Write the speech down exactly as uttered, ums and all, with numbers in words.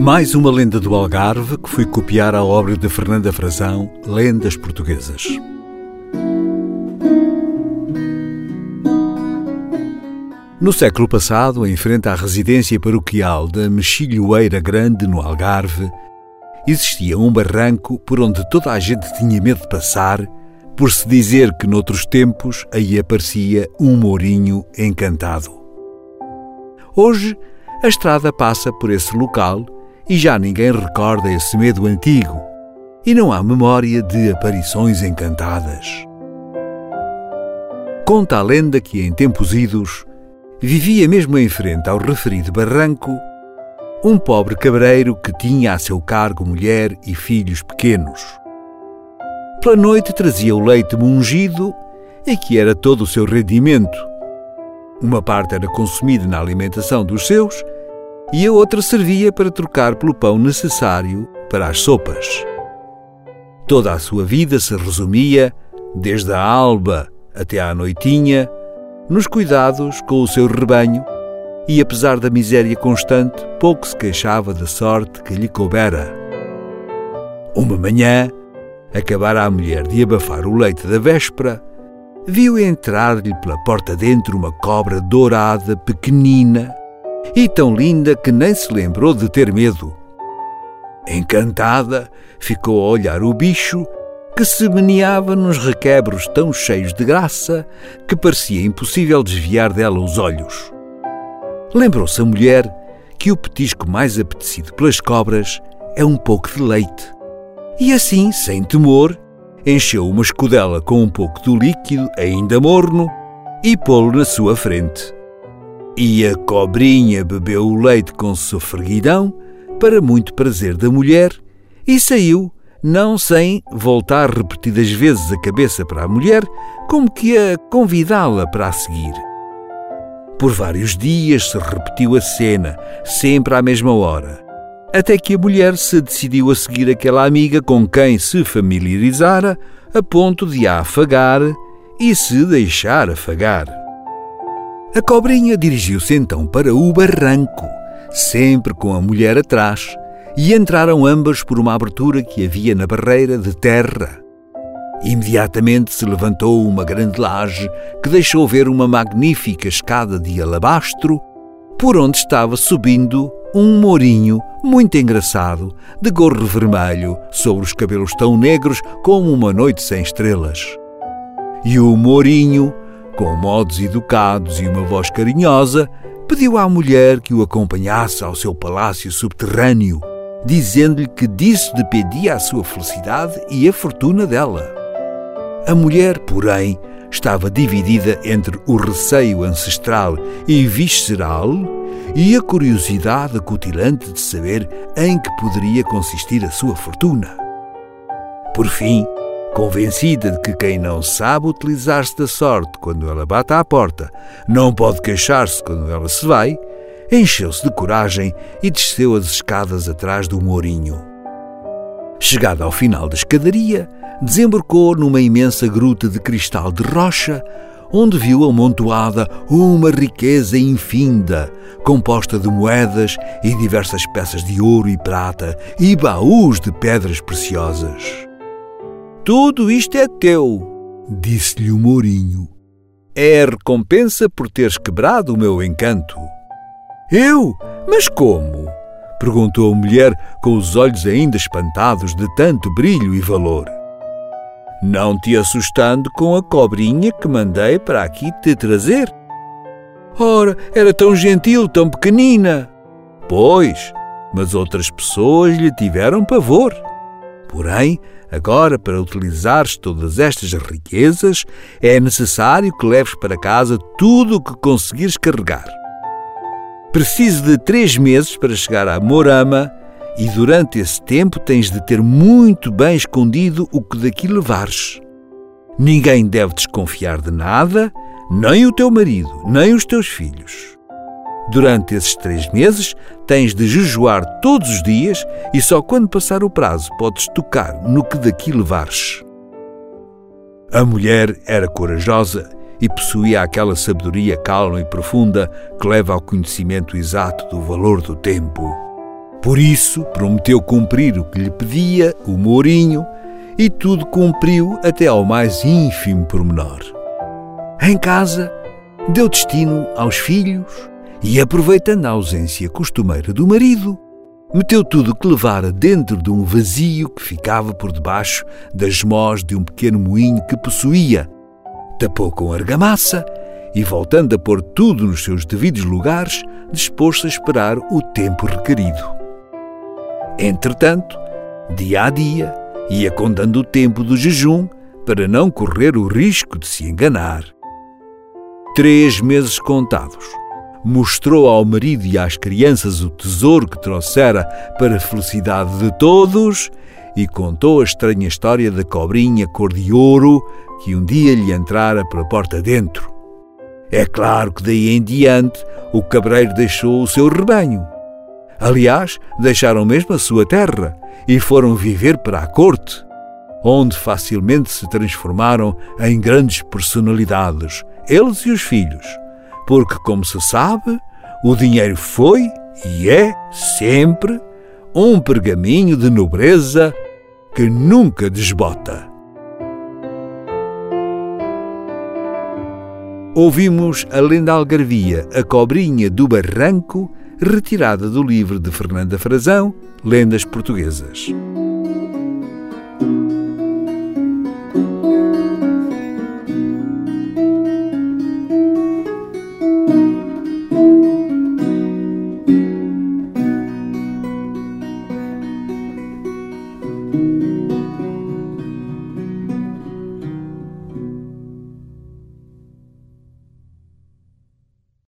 Mais uma lenda do Algarve que foi copiar a obra de Fernanda Frazão, Lendas Portuguesas. No século passado, em frente à residência paroquial da Mexilhoeira Grande, no Algarve, existia um barranco por onde toda a gente tinha medo de passar, por se dizer que noutros tempos aí aparecia um mourinho encantado. Hoje, a estrada passa por esse local e já ninguém recorda esse medo antigo, e não há memória de aparições encantadas. Conta a lenda que, em tempos idos, vivia mesmo em frente ao referido barranco um pobre cabreiro que tinha a seu cargo mulher e filhos pequenos. Pela noite trazia o leite mungido e que era todo o seu rendimento. Uma parte era consumida na alimentação dos seus e a outra servia para trocar pelo pão necessário para as sopas. Toda a sua vida se resumia, desde a alba até à noitinha, nos cuidados com o seu rebanho e, apesar da miséria constante, pouco se queixava da sorte que lhe coubera. Uma manhã, acabara a mulher de abafar o leite da véspera, viu entrar-lhe pela porta dentro uma cobra dourada, pequenina e tão linda que nem se lembrou de ter medo. Encantada, ficou a olhar o bicho, que se meneava nos requebros tão cheios de graça que parecia impossível desviar dela os olhos. Lembrou-se a mulher que o petisco mais apetecido pelas cobras é um pouco de leite. E assim, sem temor, encheu uma escudela com um pouco do líquido ainda morno e pô-lo na sua frente. E a cobrinha bebeu o leite com sofreguidão, para muito prazer da mulher, e saiu, não sem voltar repetidas vezes a cabeça para a mulher, como que a convidá-la para a seguir. Por vários dias se repetiu a cena, sempre à mesma hora, até que a mulher se decidiu a seguir aquela amiga com quem se familiarizara, a ponto de a afagar e se deixar afagar. A cobrinha dirigiu-se então para o barranco, sempre com a mulher atrás, e entraram ambas por uma abertura que havia na barreira de terra. Imediatamente se levantou uma grande laje que deixou ver uma magnífica escada de alabastro, por onde estava subindo um mourinho muito engraçado, de gorro vermelho, sobre os cabelos tão negros como uma noite sem estrelas. E o mourinho, com modos educados e uma voz carinhosa, pediu à mulher que o acompanhasse ao seu palácio subterrâneo, dizendo-lhe que disso dependia a sua felicidade e a fortuna dela. A mulher, porém, estava dividida entre o receio ancestral e visceral e a curiosidade acutilante de saber em que poderia consistir a sua fortuna. Por fim, convencida de que quem não sabe utilizar-se da sorte quando ela bate à porta não pode queixar-se quando ela se vai, encheu-se de coragem e desceu as escadas atrás do mourinho. Chegada ao final da escadaria, desembarcou numa imensa gruta de cristal de rocha, onde viu amontoada uma riqueza infinda, composta de moedas e diversas peças de ouro e prata e baús de pedras preciosas. «Tudo isto é teu», disse-lhe o mourinho. «É a recompensa por teres quebrado o meu encanto». «Eu? Mas como?» perguntou a mulher com os olhos ainda espantados de tanto brilho e valor. «Não te assustando com a cobrinha que mandei para aqui te trazer?» «Ora, era tão gentil, tão pequenina!» «Pois, mas outras pessoas lhe tiveram pavor. Porém, agora, para utilizares todas estas riquezas, é necessário que leves para casa tudo o que conseguires carregar. Preciso de três meses para chegar a Morama e durante esse tempo tens de ter muito bem escondido o que daqui levares. Ninguém deve desconfiar de nada, nem o teu marido, nem os teus filhos. Durante esses três meses tens de jejuar todos os dias e só quando passar o prazo podes tocar no que daqui levares». A mulher era corajosa e possuía aquela sabedoria calma e profunda que leva ao conhecimento exato do valor do tempo. Por isso, prometeu cumprir o que lhe pedia o Mourinho e tudo cumpriu até ao mais ínfimo pormenor. Em casa, deu destino aos filhos e, aproveitando a ausência costumeira do marido, meteu tudo que levara dentro de um vazio que ficava por debaixo das mós de um pequeno moinho que possuía, tapou com argamassa e, voltando a pôr tudo nos seus devidos lugares, dispôs-se a esperar o tempo requerido. Entretanto, dia a dia, ia contando o tempo do jejum para não correr o risco de se enganar. Três meses contados, mostrou ao marido e às crianças o tesouro que trouxera para a felicidade de todos e contou a estranha história da cobrinha cor de ouro que um dia lhe entrara pela porta dentro. É claro que daí em diante o cabreiro deixou o seu rebanho. Aliás, deixaram mesmo a sua terra e foram viver para a corte, onde facilmente se transformaram em grandes personalidades, eles e os filhos, porque, como se sabe, o dinheiro foi e é sempre um pergaminho de nobreza que nunca desbota. Ouvimos a lenda algarvia A Cobrinha do Barranco, retirada do livro de Fernanda Frazão, Lendas Portuguesas.